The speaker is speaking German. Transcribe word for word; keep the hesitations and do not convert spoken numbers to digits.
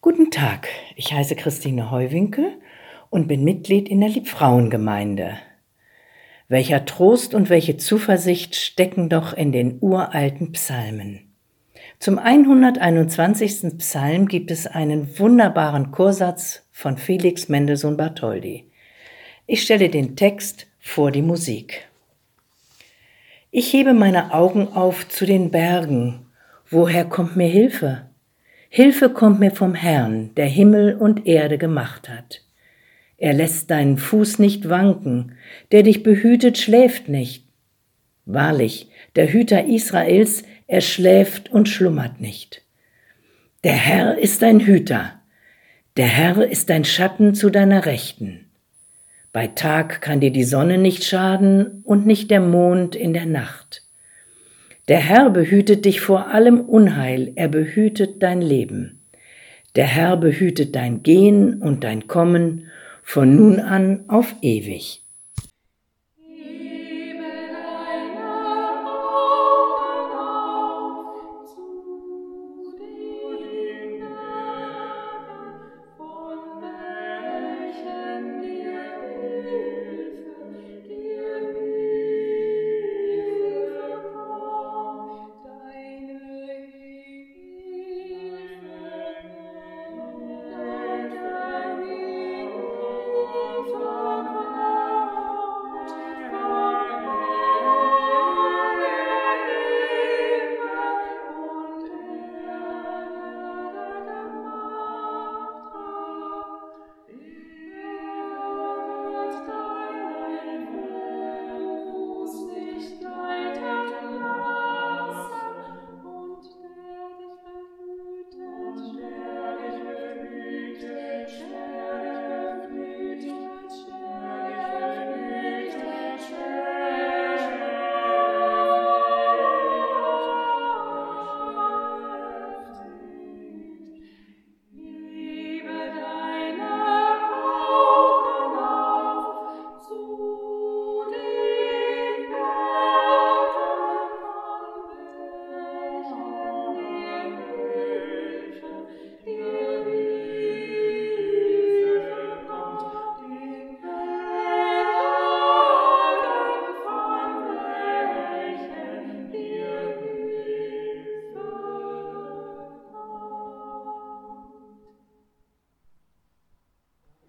Guten Tag, ich heiße Christine Heuwinkel und bin Mitglied in der Liebfrauengemeinde. Welcher Trost und welche Zuversicht stecken doch in den uralten Psalmen. Zum hunderteinundzwanzigsten Psalm gibt es einen wunderbaren Chorsatz von Felix Mendelssohn Bartholdy. Ich stelle den Text vor die Musik. Ich hebe meine Augen auf zu den Bergen. Woher kommt mir Hilfe? Hilfe kommt mir vom Herrn, der Himmel und Erde gemacht hat. Er lässt deinen Fuß nicht wanken, der dich behütet, schläft nicht. Wahrlich, der Hüter Israels, er schläft und schlummert nicht. Der Herr ist dein Hüter, der Herr ist dein Schatten zu deiner Rechten. Bei Tag kann dir die Sonne nicht schaden und nicht der Mond in der Nacht. Der Herr behütet dich vor allem Unheil, er behütet dein Leben. Der Herr behütet dein Gehen und dein Kommen von nun an auf ewig.